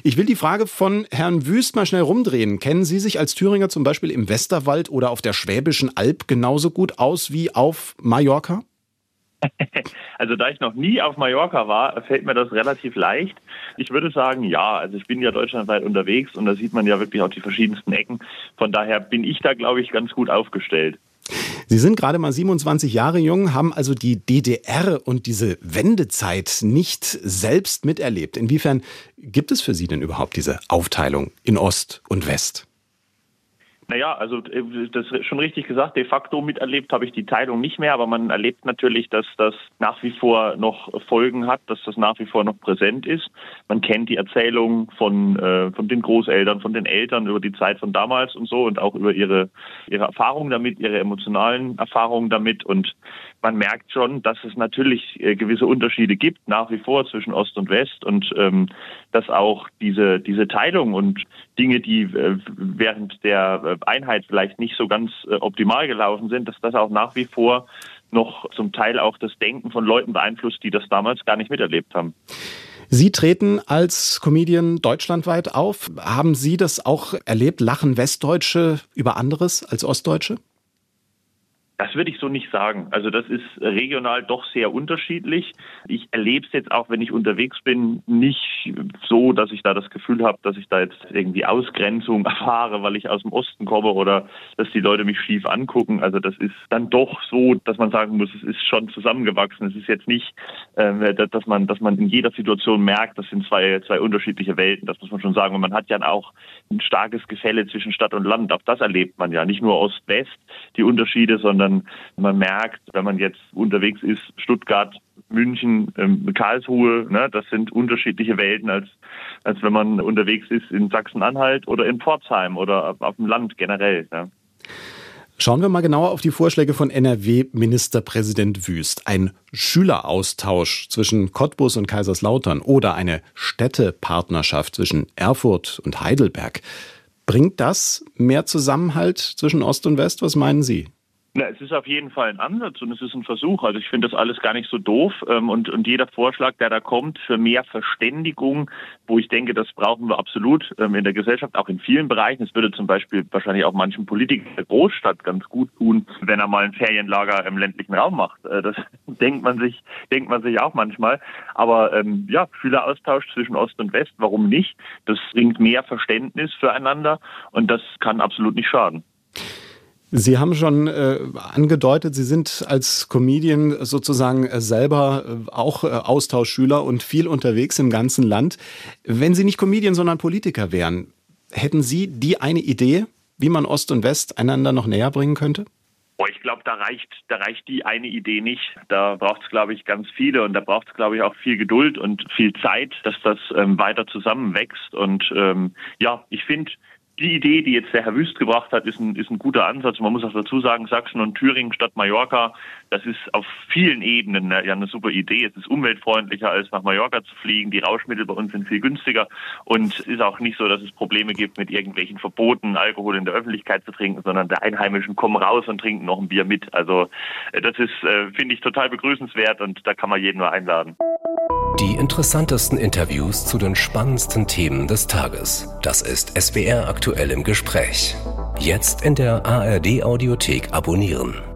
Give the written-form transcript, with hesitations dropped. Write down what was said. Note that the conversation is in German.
Ich will die Frage von Herrn Wüst mal schnell rumdrehen. Kennen Sie sich als Thüringer zum Beispiel im Westerwald oder auf der Schwäbischen Alb genauso gut aus wie auf Mallorca? Also da ich noch nie auf Mallorca war, fällt mir das relativ leicht. Ich würde sagen, ja, also ich bin ja deutschlandweit unterwegs und da sieht man ja wirklich auch die verschiedensten Ecken. Von daher bin ich da, glaube ich, ganz gut aufgestellt. Sie sind gerade mal 27 Jahre jung, haben also die DDR und diese Wendezeit nicht selbst miterlebt. Inwiefern gibt es für Sie denn überhaupt diese Aufteilung in Ost und West? Naja, also das ist schon richtig gesagt, de facto miterlebt habe ich die Teilung nicht mehr, aber man erlebt natürlich, dass das nach wie vor noch Folgen hat, dass das nach wie vor noch präsent ist. Man kennt die Erzählungen von den Großeltern, von den Eltern über die Zeit von damals und so und auch über ihre Erfahrungen damit, ihre emotionalen Erfahrungen damit und man merkt schon, dass es natürlich gewisse Unterschiede gibt, nach wie vor zwischen Ost und West und dass auch diese Teilung und Dinge, die während der Einheit vielleicht nicht so ganz optimal gelaufen sind, dass das auch nach wie vor noch zum Teil auch das Denken von Leuten beeinflusst, die das damals gar nicht miterlebt haben. Sie treten als Comedian deutschlandweit auf. Haben Sie das auch erlebt? Lachen Westdeutsche über anderes als Ostdeutsche? Das würde ich so nicht sagen. Also das ist regional doch sehr unterschiedlich. Ich erlebe es jetzt auch, wenn ich unterwegs bin, nicht so, dass ich da das Gefühl habe, dass ich da jetzt irgendwie Ausgrenzung erfahre, weil ich aus dem Osten komme oder dass die Leute mich schief angucken. Also das ist dann doch so, dass man sagen muss, es ist schon zusammengewachsen. Es ist jetzt nicht, dass man in jeder Situation merkt, das sind zwei unterschiedliche Welten. Das muss man schon sagen. Und man hat ja auch ein starkes Gefälle zwischen Stadt und Land. Auch das erlebt man ja. Nicht nur Ost-West, die Unterschiede, sondern man merkt, wenn man jetzt unterwegs ist, Stuttgart, München, Karlsruhe, ne, das sind unterschiedliche Welten, als wenn man unterwegs ist in Sachsen-Anhalt oder in Pforzheim oder auf dem Land generell. Ne. Schauen wir mal genauer auf die Vorschläge von NRW-Ministerpräsident Wüst. Ein Schüleraustausch zwischen Cottbus und Kaiserslautern oder eine Städtepartnerschaft zwischen Erfurt und Heidelberg. Bringt das mehr Zusammenhalt zwischen Ost und West? Was meinen Sie? Na, es ist auf jeden Fall ein Ansatz und es ist ein Versuch. Also ich finde das alles gar nicht so doof. Und jeder Vorschlag, der da kommt für mehr Verständigung, wo ich denke, das brauchen wir absolut in der Gesellschaft, auch in vielen Bereichen. Es würde zum Beispiel wahrscheinlich auch manchen Politikern der Großstadt ganz gut tun, wenn er mal ein Ferienlager im ländlichen Raum macht. Das denkt man sich auch manchmal. Aber ja, Schüleraustausch zwischen Ost und West, warum nicht? Das bringt mehr Verständnis füreinander und das kann absolut nicht schaden. Sie haben schon angedeutet, Sie sind als Comedian sozusagen selber auch Austauschschüler und viel unterwegs im ganzen Land. Wenn Sie nicht Comedian, sondern Politiker wären, hätten Sie die eine Idee, wie man Ost und West einander noch näher bringen könnte? Ich glaube, da reicht die eine Idee nicht. Da braucht es, glaube ich, ganz viele und da braucht es, glaube ich, auch viel Geduld und viel Zeit, dass das weiter zusammenwächst. Und ja, ich finde, die Idee, die jetzt der Herr Wüst gebracht hat, ist ein guter Ansatz. Man muss auch dazu sagen, Sachsen und Thüringen statt Mallorca, das ist auf vielen Ebenen ja eine super Idee. Es ist umweltfreundlicher, als nach Mallorca zu fliegen. Die Rauschmittel bei uns sind viel günstiger. Und es ist auch nicht so, dass es Probleme gibt mit irgendwelchen Verboten, Alkohol in der Öffentlichkeit zu trinken, sondern der Einheimischen kommen raus und trinken noch ein Bier mit. Also das ist, finde ich, total begrüßenswert und da kann man jeden nur einladen. Die interessantesten Interviews zu den spannendsten Themen des Tages. Das ist SWR aktuell im Gespräch. Jetzt in der ARD Audiothek abonnieren.